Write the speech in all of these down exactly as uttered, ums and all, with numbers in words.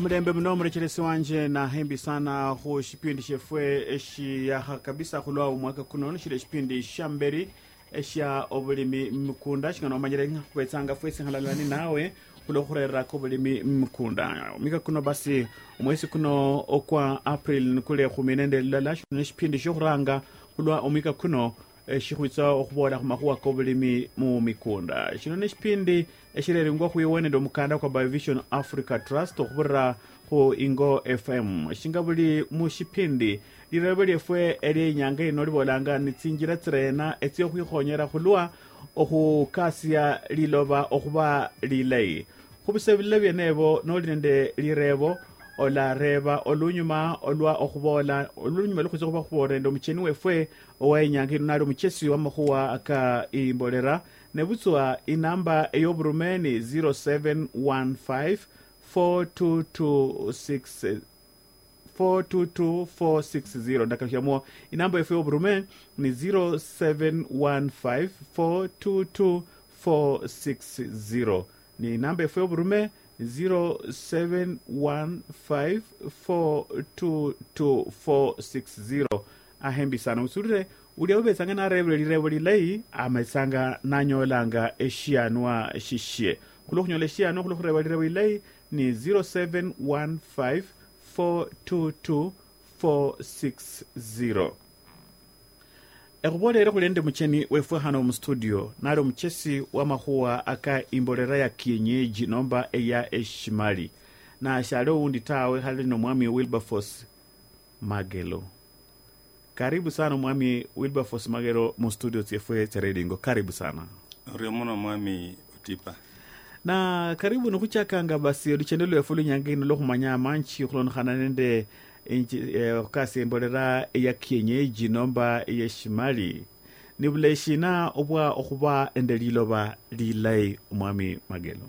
Amulembe mno mrecheresi wanje na hembi sana ho shipindi shefwe eshi ya kabisa kulwa umwaka kuno shile shipindi shamberi eshi ya obulimi mkunda shingano manyere kwetanga fwesi halalani nawe kulo khurera ko bulimi mkunda mika kuno basi umwesi kuno okwa April nkule khuminende lala shipindi shokuranga kulwa umika kuno shikhwitsa okhubola khumakhuwa kobulimi mu mikunda shino neshipindi eshirerengwa khuyiwene ndo mukanda kwa Biovision Africa Trust okhubura khu Ingo F M shinga buli mu shipindi lirebe lyefwe eri nyanga ino libolanga nitsinjira tsirena etsi okhukhonyera khulwa okhukasya liloba okhuba lilei khubisebile byenebo noli nende lirebo ola reba olunyuma olwa okhubola olunyuma lukhutse khuba khubora ndo mucheni wefwe owayinyanga nalo muchesi wa makhuwa aka imbolera nebutswa inamba eyoburumeni zero seven one five four two two six four two two four six zero ndakashyamo inamba yefwe yoburumeni ni zero seven one five four two two four six zero ni inamba yefwe yoburumeni zero seven one five four two two four six zero ahembi sana usurire uli ubetsanga na rebele lirebele lei amesanga nanyolanga eshianwa shishie kulo kunyole shiano kulo rebele rebele lei ni zero seven one five four two two four six zero Ekubole kulende mucheni wefwe hano mu studio nalo mchesi wa mahuwa aka imbolera ya kienyeji nomba eya eshimali na shalo undi tawe hali no mwami Wilberforce Magelo. Karibu sana mwami Wilberforce Magelo mu studio tfwe Teredingo. Karibu sana. Remono mwami Utipa. Na karibu nukuchakanga basi luchendelo ya fulu nyangini lo kumanya manchi kulon khananende eh, kasi imbolera ya kienyeji nomba ya shimali nibuleshina obwa okhuba endeliloba lilai mwami Magelo.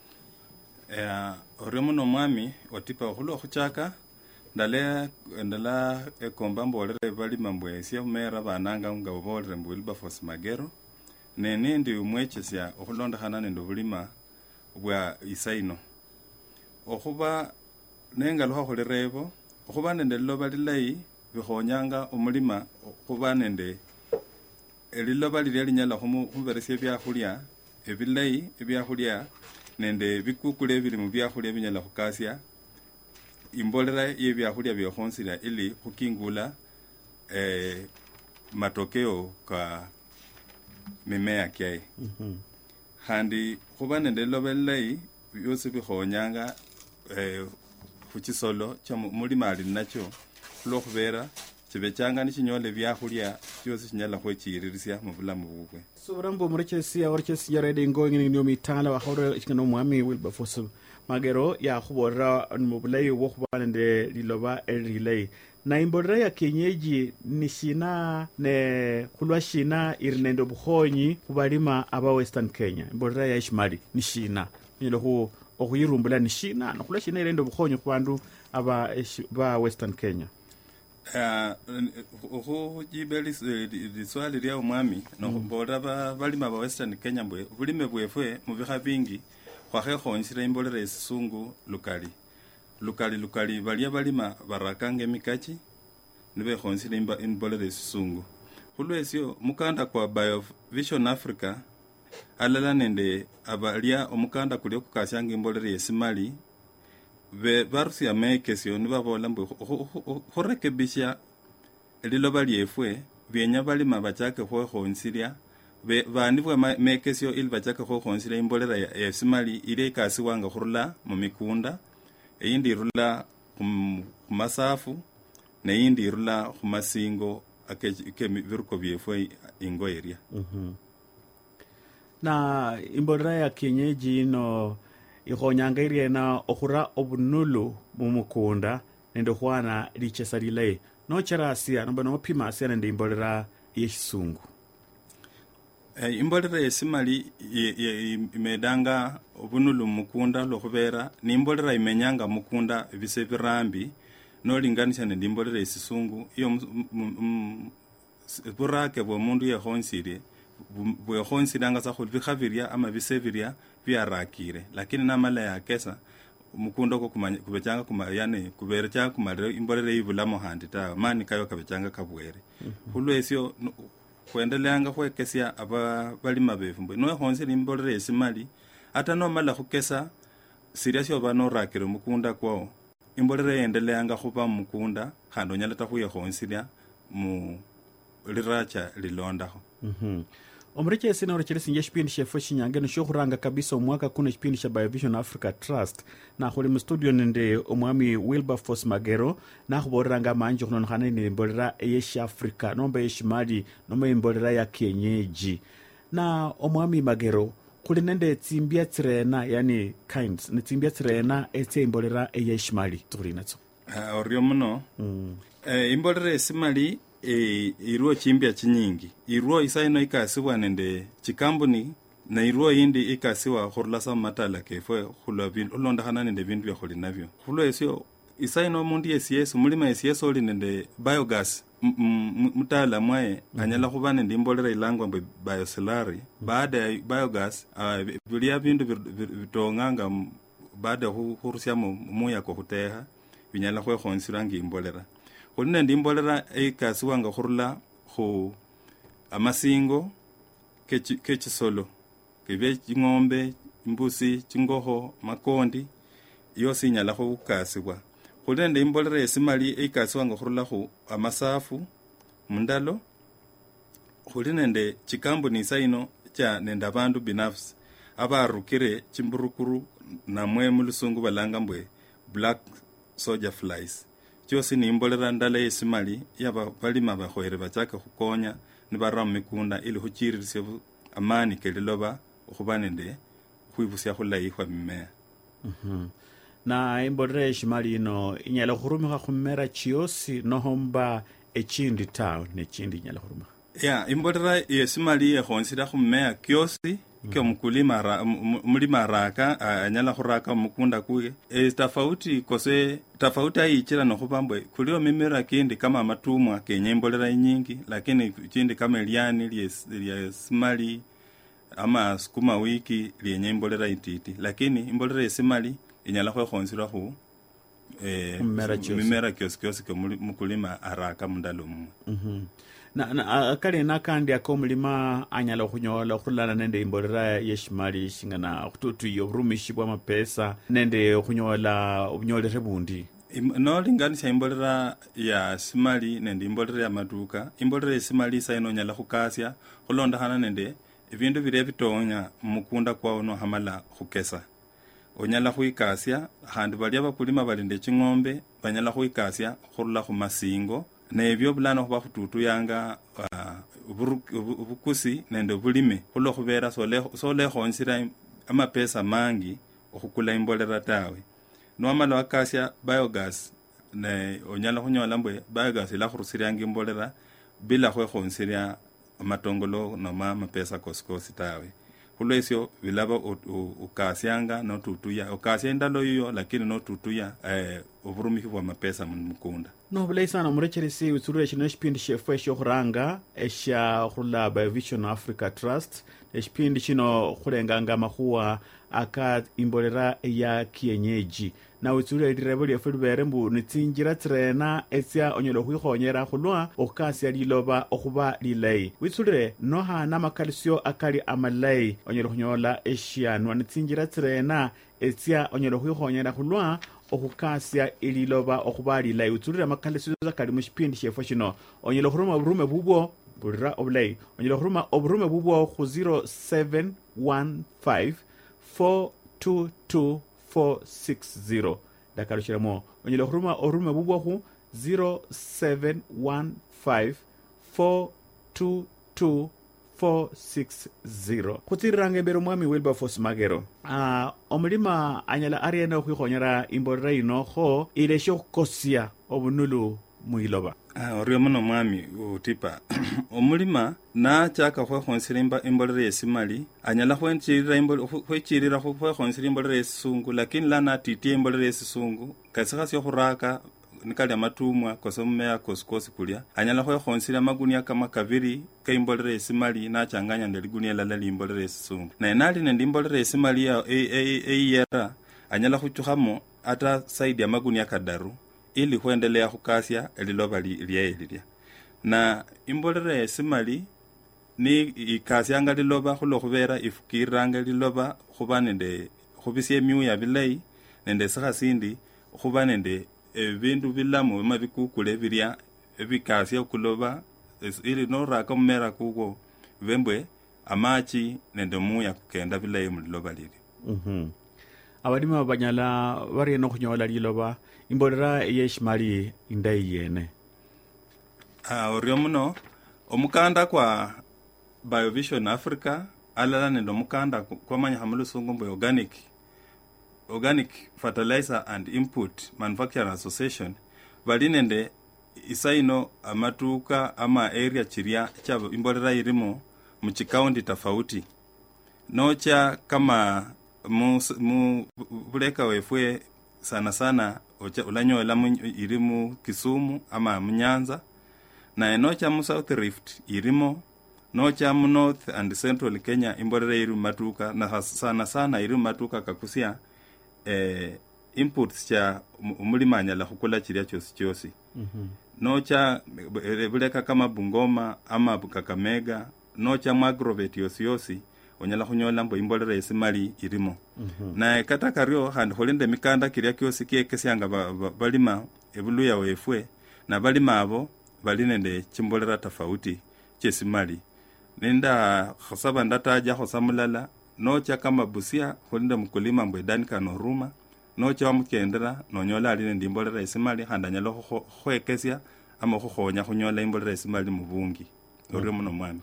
Eh oremuno mwami Otipa okhulo khuchaka ndale ndala ekomba mbolere bali mambwe sia mera bananga nga obolere mbu Wilberforce Magelo nene ndi umwechesya okhulonda khanane ndo bulima bwa isaino okhuba nenga lo khulirebo okhuba nende liloba lilai bikhonyanga omulima okhuba nende eliloba lili linyala khuberesya byakhulya ebilai ebyakhulya nende bikukule bili mu byakhulya binyala khukasya imbolera ye byakhulya byekhonsira ili khukingula eh matokeo ka mimea kyae Mhm handi khuba nende liloba lilai byosi bikhonyanga eh khuchisolo cha mulima ali nacho lo khubera chibechanga ni chinyole byakhulya byosi chinyala khwechiririsya mu bulamu bubwe Sobrambo murechesi orchesi ya Teredingo ngini ndio mitala wa hore chikano mwami Wilberforce Magelo ya khubora mubulai wo khubana nde liloba elilei na imbolera ya kienyeji nishina ne kulwa shina irinendo bukhonyi kubalima aba Western Kenya imbolera ya ishimali nishina nyelo khu okuyirumbula nishina nokulwa shina irendo bukhonyi kubandu aba ba Western Kenya. eh oho jibeli liswali lya umwami no bola balima ba Western Kenya mbwe bulime bwefwe mu bikha bingi khwahe khonsira imbolera esisungu lukali lukali lukali balia balima barakanga emikachi nibe khonsira imbolera esisungu khulwesyo mukanda kwa Biovision Africa alala nende abalia omukanda kuli okukasyanga imbolera esimali be barsia mekesyo nibabola mbu khorekebisha liloba lyefwe byenya balima bachake khonsirya banibwa mekesyo ili bachake khonsirya imbolera ya simali ile kasi wanga khurula mu mikunda eyindi irula kumasafu neyindi irula kumasingo ake viruko byefwe ingo area. Mhm na imbolera ya kienyeji no ikhonyanga iriena okhura obunulu mumukunda nende khwana lichesa lilei nochera asia nomba nopima asia nende imbolera yesungu. Eh imbolera yesimali imedanga obunulu mukunda lokhubera ni imbolera imenyanga mukunda bise birambi nolinganisha nende imbolera yesisungu iyo burake bwo mundu yekhonsire bwe khonsiranga sa khulbikhavirya ama bisevirya byarakire lakini namala yakesa mukunda ko kumanya kubechanga kuma yani kuberechanga kumalira imbolera ivulamo handi ta mani kayo kabechanga kabwere hulwesyo kuendeleanga kwekesya aba balima befu mbo no honse imbolera esimali ata no mala kukesa siriasyo bano rakiro mukunda kwao imbolera endeleanga kuba mukunda hando nyalata kuye honsiria mu liracha lilondaho mhm omureke sina urekere singe shipindi shefo shinyange no shokuranga kabisa omwaka kuna shipindi sha Biovision Africa Trust na kholi mu studio nende omwami Wilberforce Magero na khuboranga manje kuno khana ni imbolera yeshi Africa nomba yeshimali nomba imbolera ya kienyeji na omwami Magero kuli nende tsimbia tsirena yani kinds ne tsimbia tsirena etse imbolera yeshimali turinatso uh, orio muno mm. uh, imbolera esimali e iruo chimbia chinyingi iruo isaino ikasiwa nende chikambuni na iruo indi ikasiwa khurlasa matala kefwe khulwa bindu olonda khana nende bindu bya khuli navyo khulwa esyo isaino mundi yesiyeso mulima yesiyeso oli nende biogas mutala mwaye anyala kuba nende imbolera ilangwa mbe biosolari baada ya biogas bilia bindu bitonganga baada khurusya muya ko khuteha binyala khwekhonsirangi imbolera khulina ndi imbolera ekasiwanga khurula khu amasingo kechisolo kebe ing'ombe imbusi chingoho makondi yosi inyala khukasibwa khulina ndi imbolera esimali ekasiwanga khurula khu amasafu mundalo khulina ndi chikambuni saino cha nenda bandu binafsi abarukire chimburukuru namwe mulusungu balanga mbwe black soldier flies chosi ni imbolera ndala esimali yaba balima bakhwere bachaka khukonya ni barra mikunda ili khuchiririsya amani keliloba khuba nende khwibusya khulayi khwa mimea mhm na imbolera esimali ino inyala khurumikha khumera chiosi nohomba echindi town nechindi inyala khurumikha ya imbolera esimali ekhonsira khumea kiosi kyo mkulima ra, mulima raka anyala khuraka mukunda kuye e tofauti kose tofauti aichira no khubambwe kulio mimera kindi kama matumwa kenye imbolera nyingi lakini kindi kama eliani lya simali ama sukuma wiki lyenye imbolera ititi lakini imbolera esimali inyala khonsira khu eh mimera kiosi kiosi kyo mkulima araka mundalo mu mhm na na akali nakandi akomulima anyala khunyola khulana nende imbolera yeshimali shingana khututu yorumishi bwa mapesa nende khunyola ubunyolere bundi no linganisha imbolera ya simali nende imbolera ya maduka imbolera ya simali saino nyala khukasya khulonda khana nende ibindu bire bitonya mukunda kwao no hamala khukesa onyala khuikasya handi bali abakulima balinde ching'ombe banyala khuikasya khurula khumasingo nebyo bulano khuba khututu yanga ubukusi nende bulime khulo khubera sole sole khonsira amapesa mangi okhukula imbolera tawe nomala wakasya biogas ne onyala khunyola mbwe biogas ila khurusiranga imbolera bila khwekhonsiria amatongolo noma amapesa kosikosi tawe khulwesyo bilaba ukasyanga no tutuya ukasya indalo iyo lakini no tutuya eh oburumiki bwa mapesa mukunda no bulai sana murecheresi utsurure chino shipindi shefwe shokhuranga esha khula Biovision Africa Trust eshipindi chino khurenganga makhuwa aka imbolera ya kienyeji na utsurure direbo lyefu libere mbu nitsinjira tsirena esya onyolo khwikhonyera khulwa okasya liloba okhuba lilai witsurure noha namakalisyo akali amalai onyolo khunyola eshianwa nitsinjira tsirena esya onyolo khwikhonyera khulwa okukasya ililoba okhuba lilai utsurira makalisyo zakali mushipindi shefo shino onyolo khuruma oburume bubwo bulira obulai onyolo khuruma oburume bubwo khu zero seven one five four two two four six zero dakalushiramo onyolo khuruma orume bubwo khu zero seven one five four two two four six zero khutsiriranga embere mwami Wilberforce Magero uh, omulima anyala ariena khwikhonyera imbolera ino kho ileshe khukosya obunulu muiloba ah orio muno mwami utipa omulima na chaka khwekhonsira imbolera esimali anyala khwenchirira imbolera khwechirira khwekhonsira imbolera esungu lakini lana titie imbolera esungu kasikasyo khuraka nikali amatumwa kosomea kosikosi kulya anyala khwekhonsira magunia kama kabiri kaimbolera esimali nachanganya ndeligunia lala limbolera esungu na enali nende imbolera esimali ya eyera anyala khuchukhamo ata saidi ya magunia kadaru ili khuendelea khukasya liloba lyeelilya na imbolera esimali ni ikasyanga liloba khulokhubera ifukiranga liloba khuba nende khubisya emyuya bilayi nende sikhasindi khuba nende ebindu bilamu bima bikukule birya ebikasya kuloba ili noraka mumera kukwo bembwe amachi nende muya kukenda bilayi muliloba lili. Mhm. Abadima banyala bari no khunyola liloba imbolera yeshimali indai yene. Ah oryo muno omukanda kwa Biovision Africa alala nende omukanda kwa manya hamulusungu mbo organic organic fertilizer and input manufacturing association bali nende isaino amatuka ama area chiria cha imbolera irimo mchikaundi tofauti nocha kama mu, mu buleka wefwe sana sana ocha ulanyola irimu Kisumu ama Mnyanza na enocha mu South Rift irimo nocha mu North and Central Kenya imbolera irimu matuka na sana sana irimu matuka kakusia eh, inputs cha umulimanya la khukula chiria chosi chosi. Mhm. Nocha buleka kama Bungoma ama Kakamega nocha mwagrovet yosi yosi onyala khunyola mbo imbolera esimali irimo. Mhm. Na kata karyo handi holinde mikanda kiria kyosi kyekesyanga ba, ba, balima ebuluya wefwe na balima abo bali nende chimbolera tofauti chesimali nenda khosaba ndataja khosamulala nocha kama Busia holinde mkulima mbwe Danika Noruma nocha wamukendera nonyola ali nende imbolera esimali handanyala khwekesya ama khukhonya khunyola imbolera esimali mu bungi oryo muno mwami.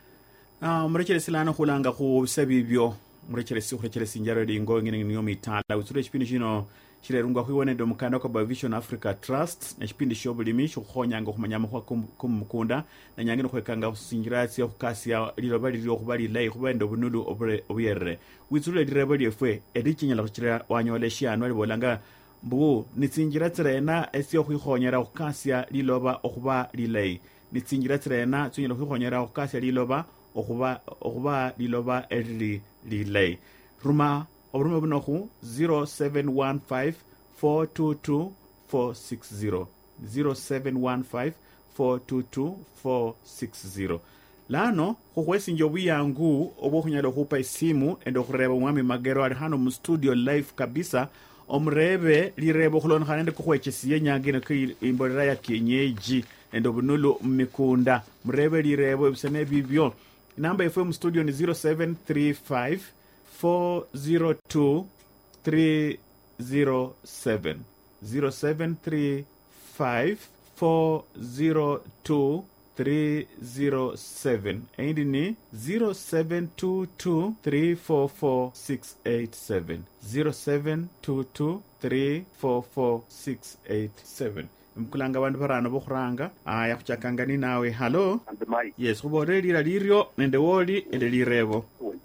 Ah, mrekele silana khulanga khu sebibyo mrekele si khrekele sinjaro lingo ngene ngiyo mitala utsure chipindi chino chirerungwa khwiwone ndo mukanda kwa Biovision Africa Trust na chipindi shobulimi khukhonya khumanyama kwa kumukunda na nyangino khwekanga kusinjiratsi khukasya liloba lilyo khubali lay khubenda bunulu obure obuyerre witsure direbo lyefwe edichinyala kuchira wanyola shiano libolanga mbu nitsinjiratsirena esyo khwikhonyera khukasya liloba okhuba lilay nitsinjiratsirena tsinyala khwikhonyera khukasya liloba okuba okuba liloba elili lilay ruma oburume bunokhu zero seven one five four two two four six zero zero seven one five four two two four six zero lano khukhwesinja obuyangu obukhunyala khupa isimu ende khureba mwami Magero ali hano mu studio live kabisa omurebe lirebo khulonkhana nde kukhwechesiye nyangine imbolera ya kienyeji ende bunulu mmikunda murebe lirebo ebisene bibyo. Namba F M studio ni zero seven three five four zero two three zero seven zero seven three five four zero two three zero seven and ni zero seven two two three four four six eight seven zero seven two two three four four six eight seven. Mkulanga bandu barano bokhuranga aya kuchakanga ni nawe hello yes khubore lira liryo nende woli ende lirebo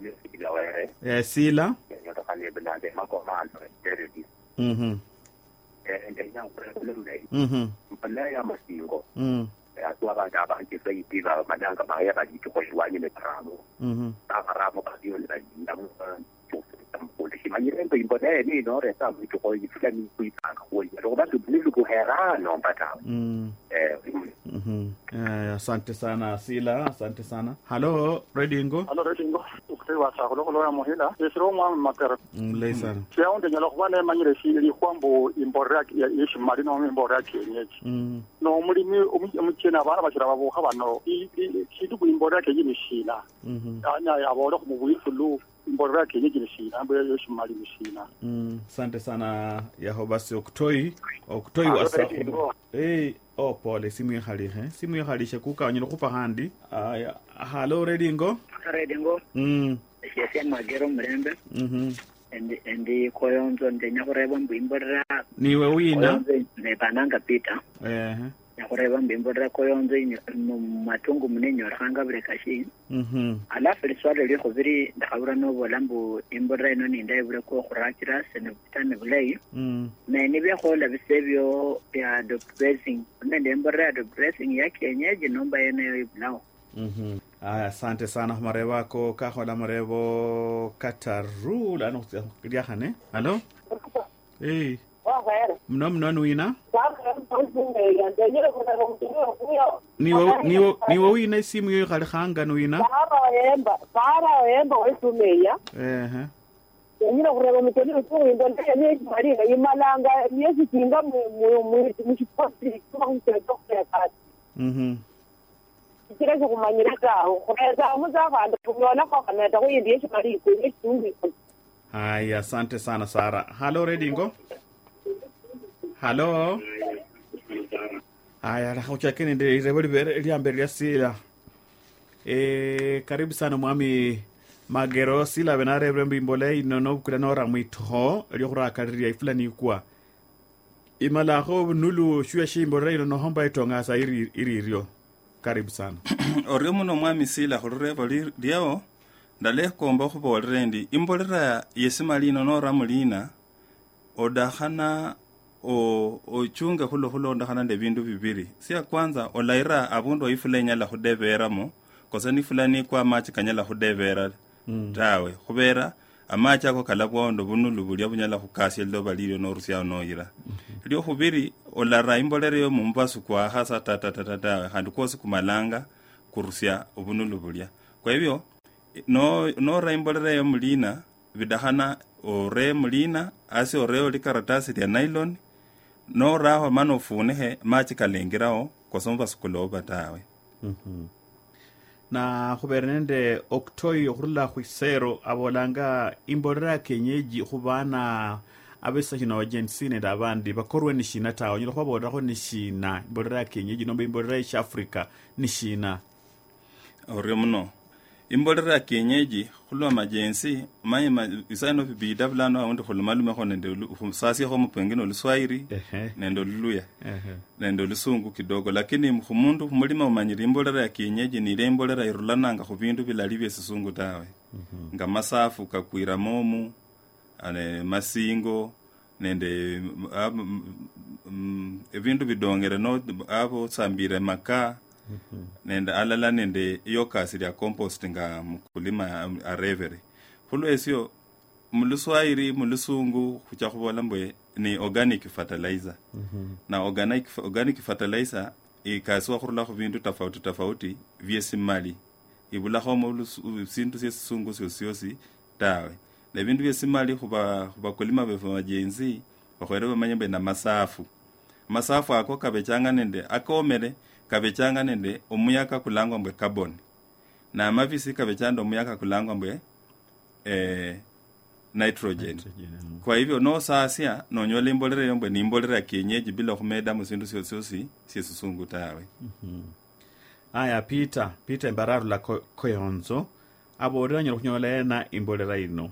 eh sila mhm mhm mpalaya masingo mhm atwa ba da ba ke sai tiba madanga ba ya ba di ko shwanye le tramo mhm agaramo ba dio le ndamu polisi manyirembe imbone ni no re sa mtu ko ifani kuipanga ko ro ba tu ni ko hera no bata mm eh mhm eh asante sana sila asante sana hello redingo hello redingo uksewa sa ko lo ya mohila esro mwa makara mlei sana sia onde nyalo kwane manyire si li kwambo imbora ya yeshi mali no imbora kenyeji mm no mulimi umuchena bana bashira babo khabano i kitu ku imbora ke yimishina mhm anya yabo mu buyifulu imbora ke yimishina ambe yeshi mali mishina mm asante sana yahobasi okutoi okutoi wasa eh oh pole simu ya hali he simu ya hali shekuka wanyelo kupa handi aya hello redingo redingo mm Yesi Magero mrembe mhm endi endi koyonzo ndenya kureba mbimborera niwe wina ne bananga pita eh ya kureba mbimborera koyonzo mu matungu munenyo ranga brekashi mhm alafu liswale liko viri ndakabura no bolambu imborera ino ni ndai bure ko khurakira sene bitane bulai mm ne nibya khola bisebyo ya the dressing nende imborera the dressing yake yenyeji nomba yene ibnao mhm aya asante sana mareba ko ka hola marebo katarula no kudia hane hello Eh. Wakaera. Mno mno nuina. Sasa mpunge ya ndio kuna kumtumia kuyo. Niwo niwo niwo wina simu yo kale khanga nuina. Para wemba, para wemba wesumeya. Eh. Nyina kureba mitoni ufunga ndonde ya Maria imalanga yesi kinga mu mu mushipoti kuma kumtendo ya kati. Mhm. Kira cyo kumanyira kaho kureza muzavanda kuona kwa kaneta ko yindi Maria ko yesumbi. Haya, asante sana Sara. Halo Redingo. Halo. Haya, la uchakeni ndio irebodi liambe lya sila. Eh, karibu sana mwami Magero sila benare brembi mbole inono kuranora mwito lyo kurakaria ifulani kwa. Imala ho nulu shua shimbo reino no homba itonga sa iri iri rio. Karibu sana. Oryo muno mwami sila khurebo liao ndale komba khubolerendi imbolera yesimalino nora mulina odakhana o ochunga khulo khulo ndakhana nde bindu bibiri sia kwanza olaira abundu ifulenya la khudeveramo kosani fulani kwa machi kanyala khudevera mm. tawe khubera amachi ako kalabwondo bunulu bulya bunyala khukasya loba lilyo norusya noira mm-hmm. lyo khubiri olara imbolera yo mumbasu kwa hasa tata tata tawe handi kosi kumalanga kurusya obunulu bulya kwa hivyo no no raimbolera yo mulina bidahana ore mulina asi oreo likaratasi lya nylon no raho mano funehe machi kalengirao kosomba sukuloba tawe mhm na khubernende oktoi khurula khwisero abolanga imbolera kenyeji khubana abesa kino jensine dabandi bakorwe nishina tawo nyilo khobora ko nishina imbolera kenyeji nombe imbolera ya Afrika nishina ore muno imbolera kienyeji khulwa majensi maye ma isaino bibida bulano awundi khulumalume khone nde sasi kho mupengino luswairi nendo luluya nendo lusungu kidogo lakini mkhumundu mulima umanyira imbolera kienyeji ni imbolera irulananga khubindu bilali byesusungu tawe nga masafu kakwira momu ane masingo nende ebindu bidongere no abo sambire maka Mm-hmm. nende alala nende yokasi lya compost nga mkulima arevere hulo esyo muluswairi mulusungu kucha kubola mbwe ni organic fertilizer mm-hmm. na organic organic fertilizer ikaswa khurula khu bindu tofauti tofauti vyesimali ibula khomo sindu syesungu syosi tawe na bindu vyesimali khuba khubakulima befe majenzi bakhwere bamanye na masafu masafu ako kabechanga nende akomere kabechanga nende omuyaka kulangwa mbwe carbon na amavisi kabechanda omuyaka kulangwa mbwe eh nitrogen, nitrogen mm. kwa hivyo no sasia no nyola imbolera yombwe ni imbolera kienyeji bila khumeda musindu syosi syesusungu tawe mhm aya Peter Peter Mbararu la Koyonzo abodera nyola kunyola na imbolera ino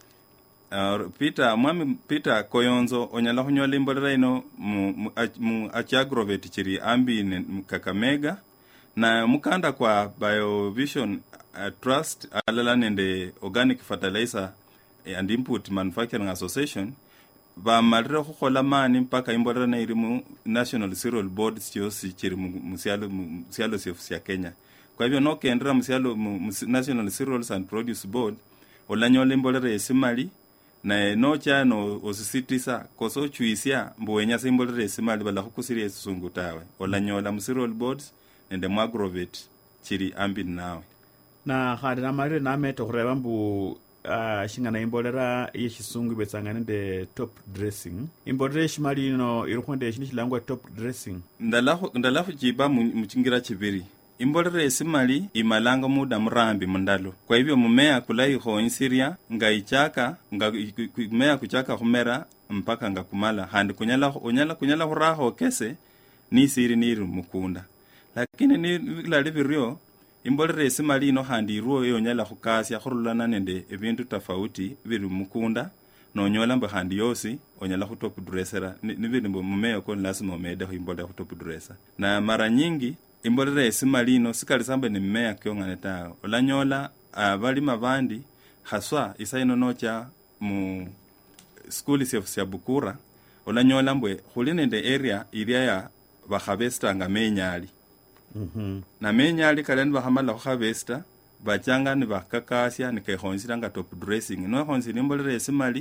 Uh, Peter mwami Peter Koyonzo onyala khunyola imbolera ino mu, mu achiagrovet chiri ambi Kakamega na mukanda kwa BioVision uh, Trust alala nende Organic Fertilizer and Input Manufacturing Association ba malira khukhola mani mpaka imbolera na iri mu National Cereal Board chyosi chiri musialo musialo sya Kenya kwa hivyo no kendra musialo mu National Cereals and Produce Board olanyola imbolera esimali na nocha no osisitisa koso chuisia mbuwenya simbolere esimali bala khukusiri esusungu tawe olanyola mu cereal boards nende mu agrovet chiri ambi nawe na khadi na mali na meto khureba mbu uh, shingana imbolera yeshisungu betsanga nende top dressing imbolera eshimali no irukhonde eshini shilangwa top dressing ndala ndala khujiba mu chingira chibiri imbolera esimali imalanga muda murambi mundalo kwa hivyo mumea kulai khoinsiria nga ichaka nga mumea kuchaka khumera mpaka nga kumala handi kunyala unyala kunyala khuraho kese ni siri niru mukunda lakini ni lali biryo imbolera esimali no handi ruo yonyala khukasya khurulana nende ebintu tofauti biri mukunda no nyola mba handi yosi onyala khutop dressera ni biri mumea ko lazima umede imbolera khutop dresser na mara nyingi imbolera esimalino sikali sambe ni mmea kyongane tawo olanyola abalima bandi haswa isaino nocha mu school sya Bukura olanyola mbwe khuli nende area area ya bakhabesta nga menyali mhm na menyali kalani bakhamala khabesta bachanga ni bakakasya ni kekhonsira nga top dressing no khonsira imbolera esimali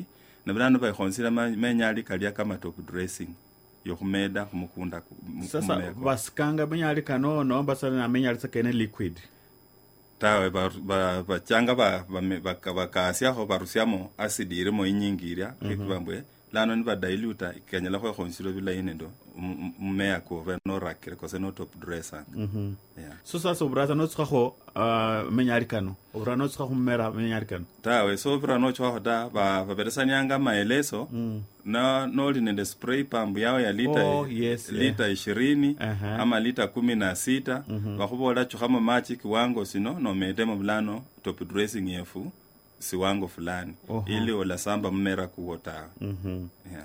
nebulano bayikhonsira menyali kalya kama top dressing yokhumeda khumukunda. Sasa basikanga menyali kano nomba sana na menyali sakene liquid tawe bachanga ba bakasiakho barusiamo acid irimo inyingiria ekibambwe lano ni badailuta ikanyala khwe khonsiro bilayi nendo mmea ko ve no rakire ko se no top dresser. Mhm. Yeah. So sasa obraza no tskho uh menyali kano obra no tskho mmera menyali kano tawe so obra no tskho da ba baberesanyanga maelezo mm. na no linende spray pump yao ya lita oh, yes, lita yeah. ishirini uh-huh. ama lita kumi na sita mm-hmm. bakubola chukhama machi kiwango sino no medemo bulano top dressing yefu siwango fulani uh-huh. ili ola samba mmera kuota. Mhm. Yeah.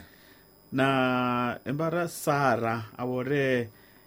Na embara sara awore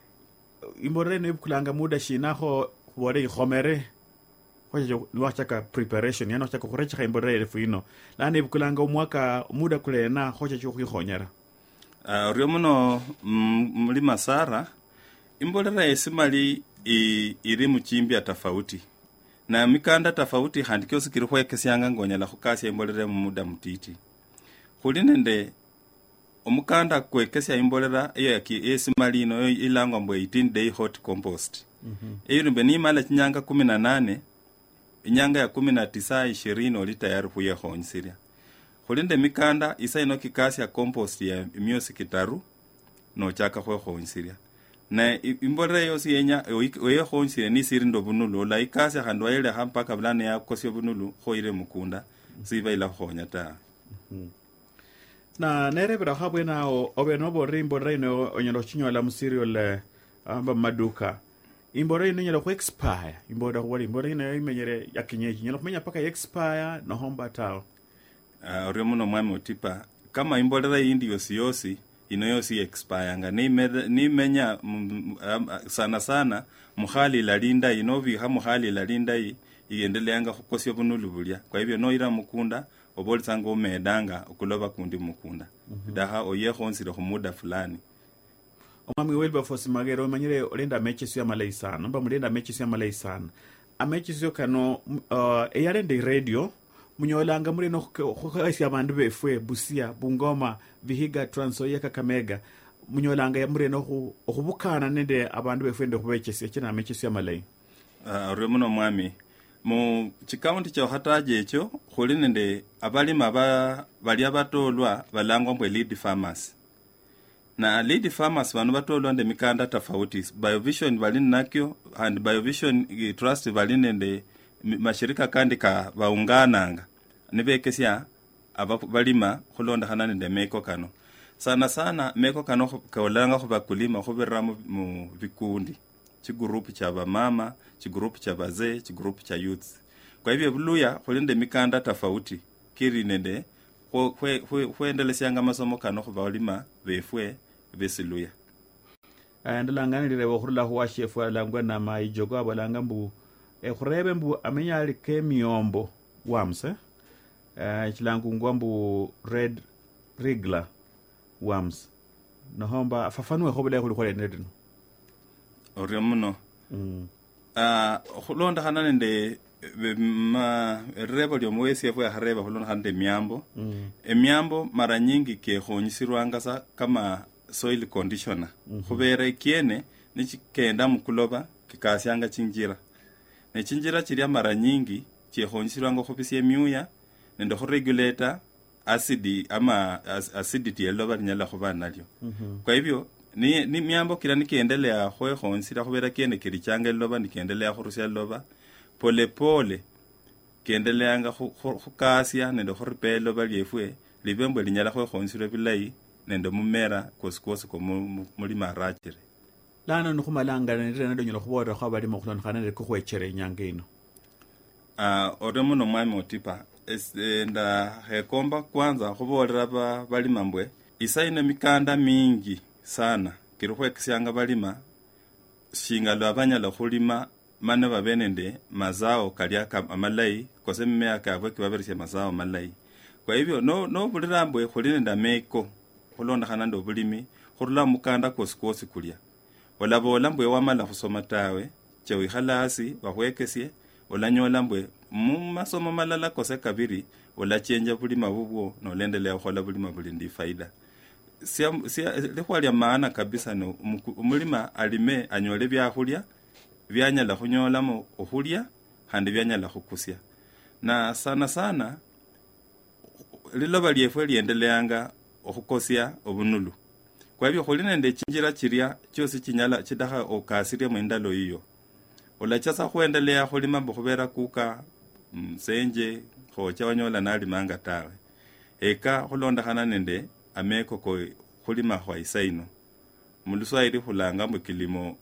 imbore ne kulanga muda shinaho wore ihomere kwaje niwachaka preparation yana chaka kurecha imbore refu ino la ne kulanga umwaka muda kulena hocha chu kuhonyera. Uh, riomuno mlima sara imbolera esimali iri muchimbia tofauti na mikanda tofauti handikyo sikiri khwekesyanga ngonyala khukasya imbolera mu muda mutiti khuli nende omukanda kwekesya imbolera eyaki esimali ino ilangwa mbu eighteen day hot compost. Mhm. Eyo mbe ni mala chinyanga kumi na nane inyanga ya kumi na tisa ishirini oli tayari khuyekhonyisiria. Khuli nende mikanda isa ino kikasya compost ya myosi kitaru no chaka khwekhonyisiria. Na imbolera yosi yenya oyekhonyisiria ni siri ndo bunulu la ikasya khandwa ile hampaka bulane ya kosyo bunulu khoire mukunda siba ila khonya ta. Mhm. Na nerebera habwe nao obeno borimbo reino onyalo chinyola musirio le amba maduka imbore ino nyalo expire imbora wali imbore ino imenyere yakinyeji nyalo kumenya paka expire no homba tao. Uh, oriomuno mwami otipa kama imbolera yindi yosi yosi ino yosi expire nga ni me, ni menya m, um, sana sana mukhali la linda inovi ha mukhali la linda yi iendeleanga khukosya bunulu bulya kwa hivyo no ira mukunda obolitsanga omedanga okuloba kundi mukunda. Mm-hmm. Daha oyekhonsire khumuda fulani. Omwami Wilberforce Magero manyire olenda mechi sya malai sana nomba mulenda mechi sya malai sana amechi syo kano uh, eyalende radio munyolanga muri no khosya abandu befwe Busia Bungoma Vihiga Trans Nzoia Kakamega munyolanga ya muri no khubukana nende abandu befwe ndo khubechesya kina mechi sya malai. Uh, remuno mwami mu chikaunti cha hataje echo khuli nende abalima ba bali abatolwa balangwa mbwe lead farmers na lead farmers bano batolwa nde mikanda tofauti BioVision bali nakyo and BioVision Trust bali nende mashirika kandi ka baungananga nibekesya abalima khulonda hanane nde meko kano sana sana meko kano kaolanga khubakulima khubirra mu vikundi chigurupu cha bamama, chigurupu cha bazee, chigurupu cha youth. Kwa hivyo buluya khulinde mikanda tofauti kiri nende khwendelesya masomo kano khubalima befwe besiluya. Andalanga ndire bokhurula khwa chef alangwa na maijogo abalanga mbu ekhurebe mbu amenyali kemiombo wamse eh chilangu ngwambu red regular wams nohomba fafanwe khobele khuli khole ndino. Oriomuno mm. uh, khulonda khana nende ma rebo lyo mwesi efwe hareba khulonda khana nende miambo. Mm. Emiambo mara nyingi kekhonyisirwanga sa kama soil conditioner. Mm-hmm. Khubera kiene nichikenda mukuloba kikasyanga chinjira ne chinjira chirya mara nyingi chekhonyisirwanga khubisya myuya nende khuregulator acid ama acidity yeloba nyala khuba nalyo. Mm-hmm. Kwa hivyo ni ni miambo kila nikiendelea khwe khonsira khubera kiene kilichanga loba nikiendelea khurusya loba pole pole kiendeleanga khukasya nende khuripelo balyefwe libembo linyala khwe khonsira bilayi nende mumera kosikose ko muri marachire lana nokhumalanga nende nado nyola khubora khwa bali mokhulana khana nende kukhwechere nyanga ino. Ah uh, oremuno mwami otipa enda hekomba kwanza khubolera ba bali mambwe isaine mikanda mingi sana kirukwe kisyanga balima singalo abanyala khulima mane babenende mazao kalya amalai kose mmea kabwe kibaberesya mazao malai. Kwa hivyo no no bulirambwe khulinda meko khulonda khana ndo bulimi khurula mukanda kosikosi kulya olabola mbwe wamala khusoma tawe chewe khalasi bakhwekesye olanyola mbwe mu masomo malala kose kabiri olachenja bulima bubwo nolendelea khola bulima buli ndi faida sia sia likhwalya maana kabisa no umulima alime anyole byakhulya byanyala khunyolamo okhulya handi byanyala khukusya na sana sana liloba lyefwe liendeleanga okhukosya obunulu kwa hivyo khuli nende chinjira chiria chosi chinyala chidakha okasiria mwendalo iyo olachasa khuendelea khulima bukhubera kuka msenje khocha wanyola nalimanga tawe eka khulondakhana nende ameko ko khulima khwa isaino muluswahili khulanga mbu kilimo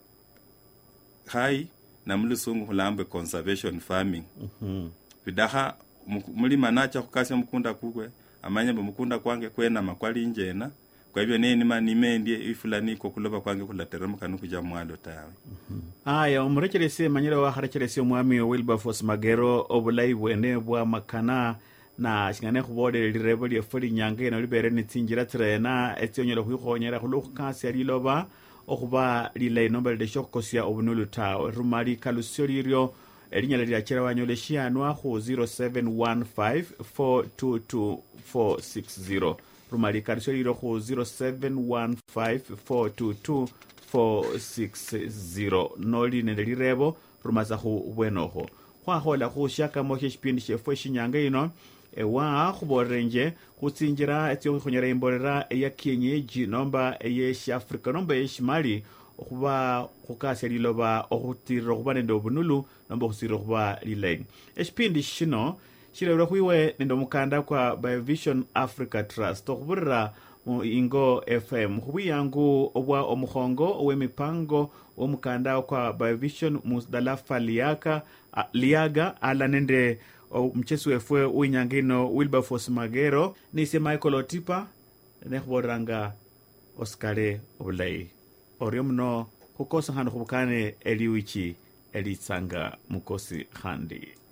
hai na mulusungu khulamba conservation farming mhm bidakha mulima nacha khukasya mukunda kukwe amanya mbu mukunda kwange kwena makwali njena kwa hivyo nini manime ndiye ifulani ko kuloba kwange kulateremka nukuja mwalo tawe aya umurekerese manyira wa harekerese omwami Wilberforce Magero obulai bwene bwa makana na shingane khubode lirebo lye fuli nyange no libere nitsinjira trena etyonyera khukhonyera khulukasi liloba okhuba lilai nombe de shokosia obunulu tawe rumali kalusyo liryo elinyala lya chera wanyole shianwa khu zero seven one five four two two four six zero rumali kalusyo liryo khu zero seven one five four two two four six zero noli nende lirebo rumaza khu bwenokho khwakhola khushaka moshe shipindi shefwe shinyanga ino ewa khuborenje khutsinjira etyo khonyera imbolera eya kienyeji nomba eya Africa nomba eya Shimali okhuba khukasya liloba okhutirira khuba nende obunulu nomba khusirira khuba lilai eshipindi shino shirewera khwiwe nende omukanda kwa Biovision Africa Trust okhuburira mu Ingo F M khubiyangu obwa omukhongo owemipango omukanda kwa Biovision Musdalafa Liaka Liaga ala nende mchesu wefwe uinyangino Wilberforce Magero nise Michael Otipa nekhuboranga Oscar obulai oryo mno khukosa khano khubukane eliwichi elitsanga mukosi khandi